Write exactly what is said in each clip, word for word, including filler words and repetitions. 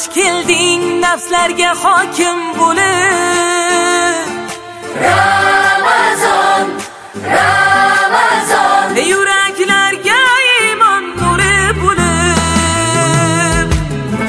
Xush kelding nafslarga hokim bo'lib. Ramazon, Ramazon, yuraklarga iymon nuri bo'lib.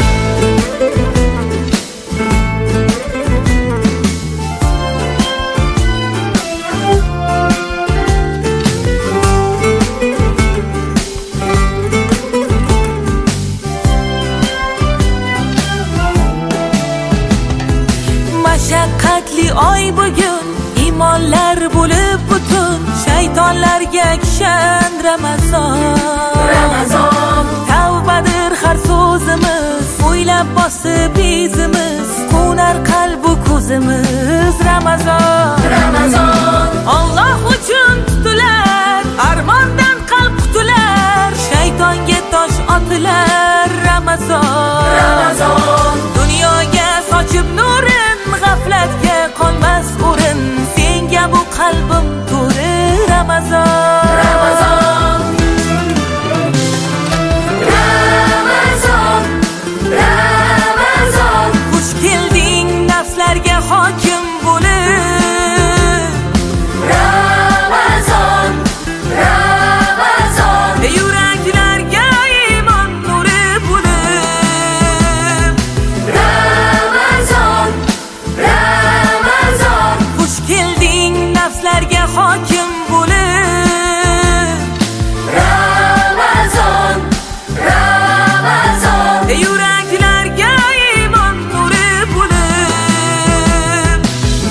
Mashaqqatli oy bugun, imonlar bo'lib butun, shaytonlarga kishan Ramazon. Ramazon, Tavbadir har so'zimiz, o'ylab bosib izimiz, qo'nar qalbu ko'zimiz. Ramazon, Ramazon, Alloh uchun tutilar, armondan qalb qutular, shaytonga tosh otilar. Ramazon, Ramazon, dunyoga sochib nurin, g'aflatga qolmas o'rin, senga bu qalbim to'ri. Ramazon, Ramazon, Ramazon, Ramazon, xush kelding nafslarga hokim bo'lib. Ramazon, Ramazon, yuraklarga iymon nuri bo'lib. Ramazon, Ramazon, Xush kelding nafslarga hokim bo'lib. Ramazon, Ramazon, yuraklarga iymon nuri bo'lib.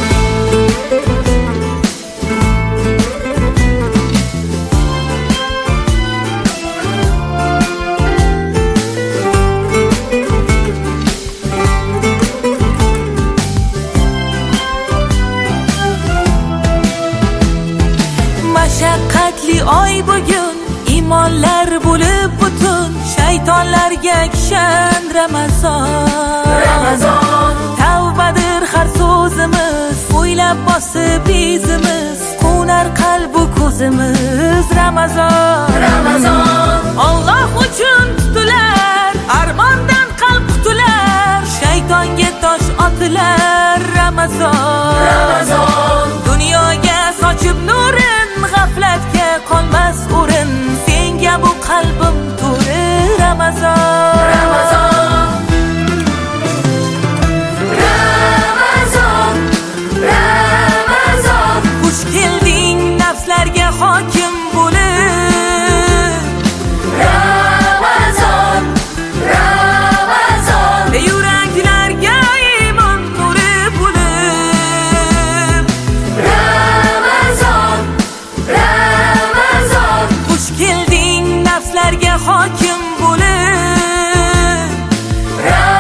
Mashaqqatli oy bugun, imonlar bo'lib butun, shaytonlarga kishan Ramazon. Ramazon, Tavbadir har so'zimiz, o'ylab bosib izimiz, qo'nar qalbu ko'zimiz. Ramazon, Ramazon, Alloh uchun tutilar, armondan qalb qutular, shaytonga tosh otilar. Ramazon, Ramazon, dunyoga sochib nurin, g'aflatga qolmas o'rin, senga bu qalbim to'ri. Ramazon, Ramazon, Ramazon, Ramazon, xush kelding nafslarga hokim bo'lib. Ramazon, Ramazon, yuraklarga iymon nuri bo'lib. Ramazon, Ramazon, Xush kelding nafslarga hokim bo'lib. Ramazon.